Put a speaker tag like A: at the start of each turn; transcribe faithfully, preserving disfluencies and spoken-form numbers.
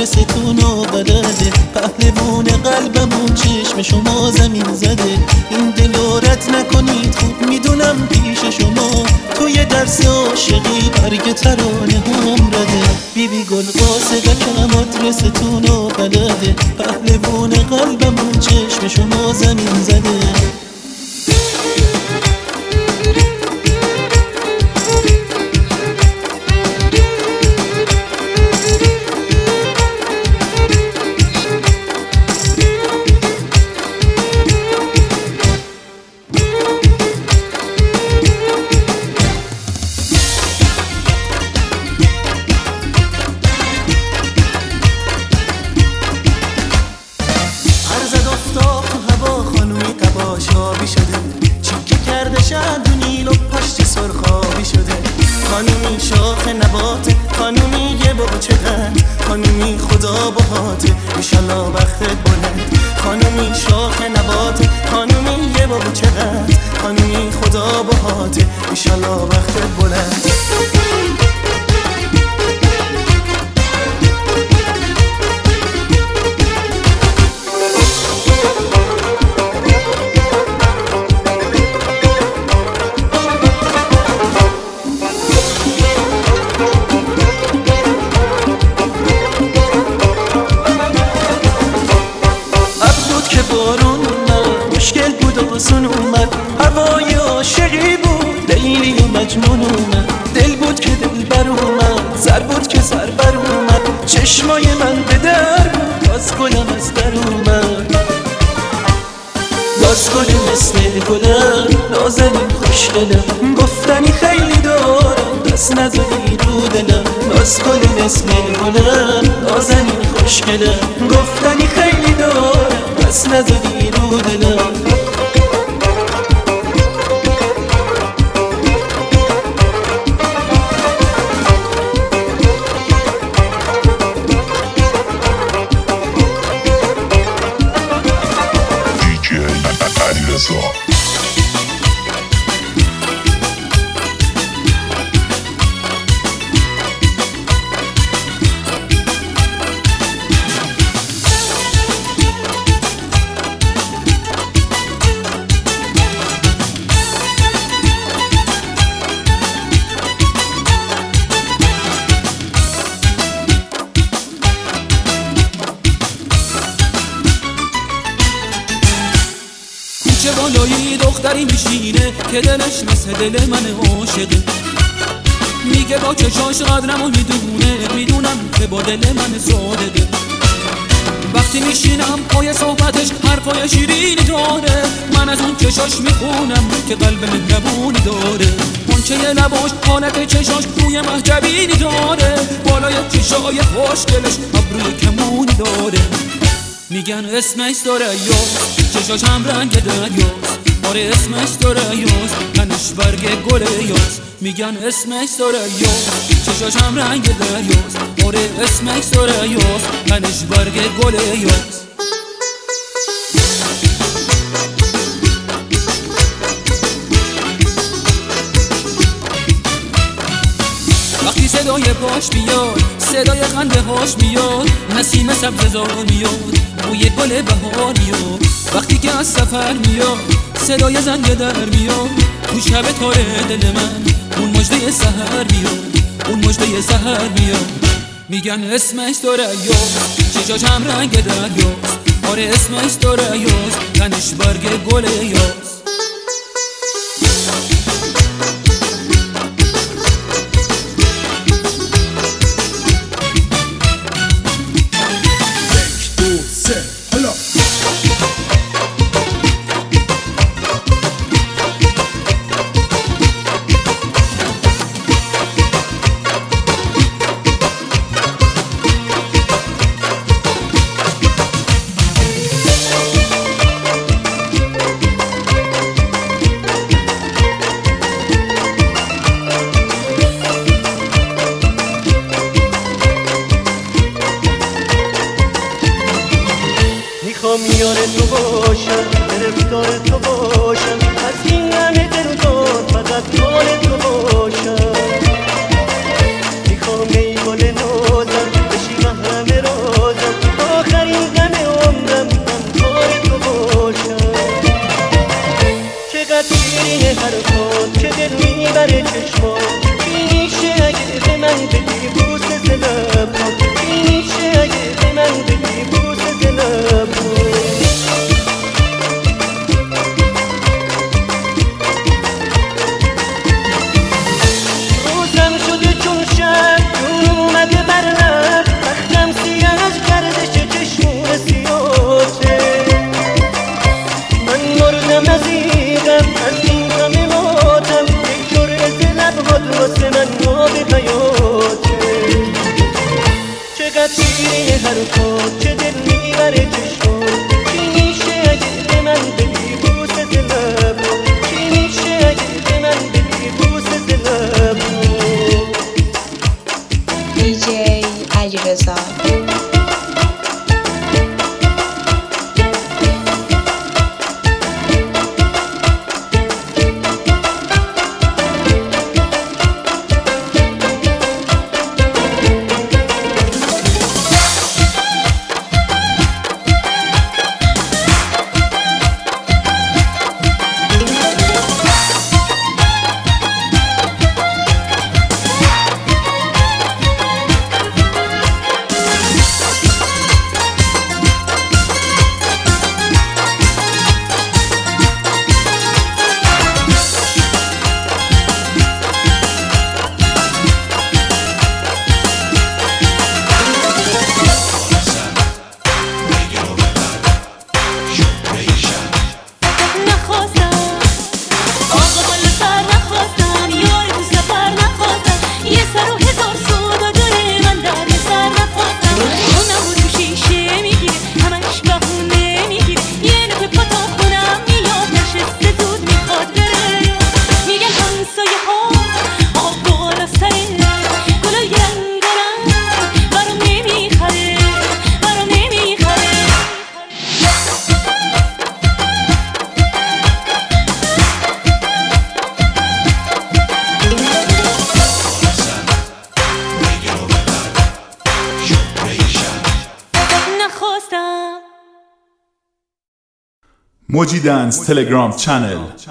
A: ستون و بلده، پهلوون قلبمون چشم شما زمین زده. این دل رو رد نکنید خوب میدونم پیش شما، توی درس عاشقی برگ ترانه هم رده. بی بی گل قاصدکم آدرستون و بلده، پهلوون قلبمون چشم شما زمین زده.
B: دونیل و پشت سرخابی شده، خانومی شاخ نباته، خانومی یه باچه قند، خانومی خدا باهاته ایشالله بختت بلند. خانومی شاخ نباته، خانومی یه باچه قند، خانومی خدا باهاته ایشالله بختت بلند.
A: مشکل بود آسون اومد، هوای عاشقی بود، لیلی و مجنون اومد. دل بود که دل بر اومد، سر بود که سر بر اومد، چشمای من به در بود، باز گلم از در اومد. باز گل مثل گلم، نازنین خوشگلم، گفتنی خیلی دارم، دست نزدی رو دلم. باز گل مثل گلم، نازنین خوشگلم، گفتنی خیلی دارم، دست نزدی رو دلم.
C: چه بالایی دختری میشینه که دلش مثل دل من عاشقه، میگه با چشاش قدرمو میدونه، میدونم که با دل من صادقه. وقتی میشینم پای صحبتش حرفای شیرینی داره، من از اون چشاش میخونم که قلب مهربونی داره. منچه لباش حالت چشاش روی مهجبینی داره، بالای چشای خوشگلش ابروی کمونی داره. میگن اسمش ثریاست، چشاش هم رنگ دریاست. آره اسمش ثریاست، تنش برگ گل یاست. میگن اسمش ثریاست، چشاش هم رنگ دریاست. آره اسمش ثریاست، تنش برگ گل یاست. وقتی صدای پاش بیاد، صدای خنده هاش میاد، نسیم سبززار میاد، بوی گل بهار میاد. وقتی که از سفر میاد، صدای زنگ در میاد، تو شب تاره دل من اون مژده سحر میاد، اون مژده سحر میاد. میگن اسمش ثریاست، چشاش هم رنگ دریاست. آره اسمش ثریاست، تنش برگ گل یاست.
B: میخوام یار تو باشم، گرفتار تو باشم، از این همه دلدار فقط یار تو باشم. میخوام ای گل نازم بشی محرم راز میبره چشما چی میشه اگه به من بدی بوسه ز لب‌ها چی میشه اگه به من بدی بوسه ز لب‌ها روزم شده چون شب جون اومده بر لب وقتم سیه از گردش چشمون سیاته من مردم از این غم از این غم ماتم یک جرعه ز لب‌هات واسه من آب حیاته چقدر شیرین حرفات چه دل میبره چشمات چی میشه اگه به من بدی بوسه ز لب‌ها چی میشه اگه به من بدی بوسه ز لب‌ها
D: دیجی علیرضا.
E: موجی دنس تلگرام چنل